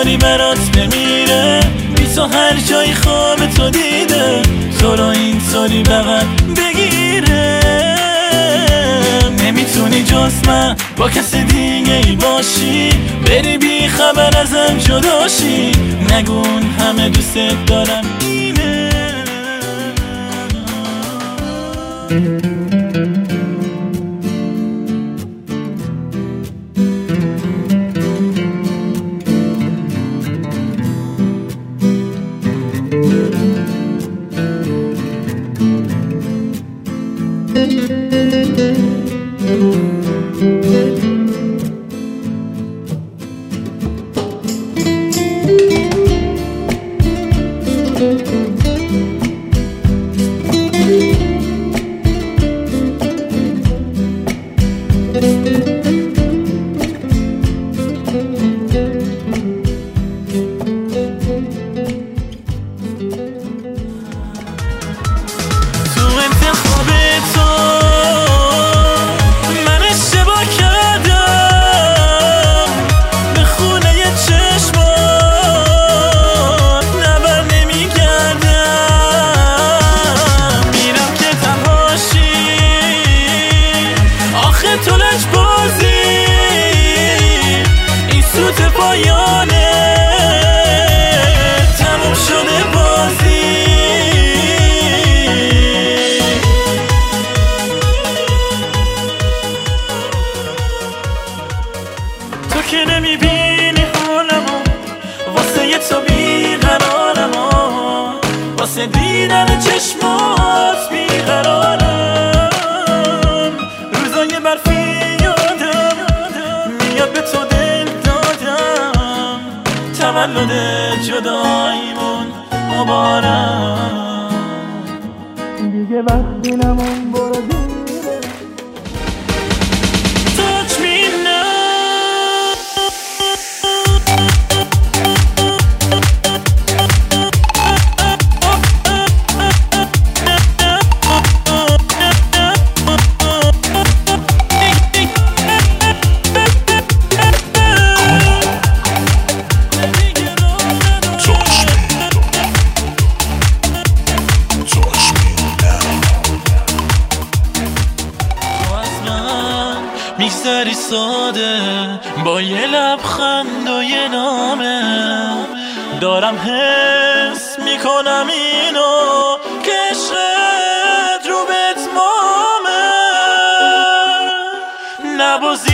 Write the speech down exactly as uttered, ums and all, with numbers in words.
سالی برات بمیره، بی تو هر جای خواب تو دیده، تو رو این سالی بغل بگیره. نمیتونی جز من با کس دیگه ای باشی، بری بی خبر ازم جداشی، نگون همه دوست دارم اینه. تموم شده بازی، تو که نمیبینی حالمو، واسه یه تو بیقرارمو، واسه دیدن چشمات بیقرارم. روزای برفی یادم میاد به تو دل دادم، تولد جداییمون مبارک. دیگه وقتی نمون برو دیره touch me now. میگذری ساده با یه لبخند و یه نامه، دارم حس میکنم اینو که عشقت رو به اتمامه. نبازی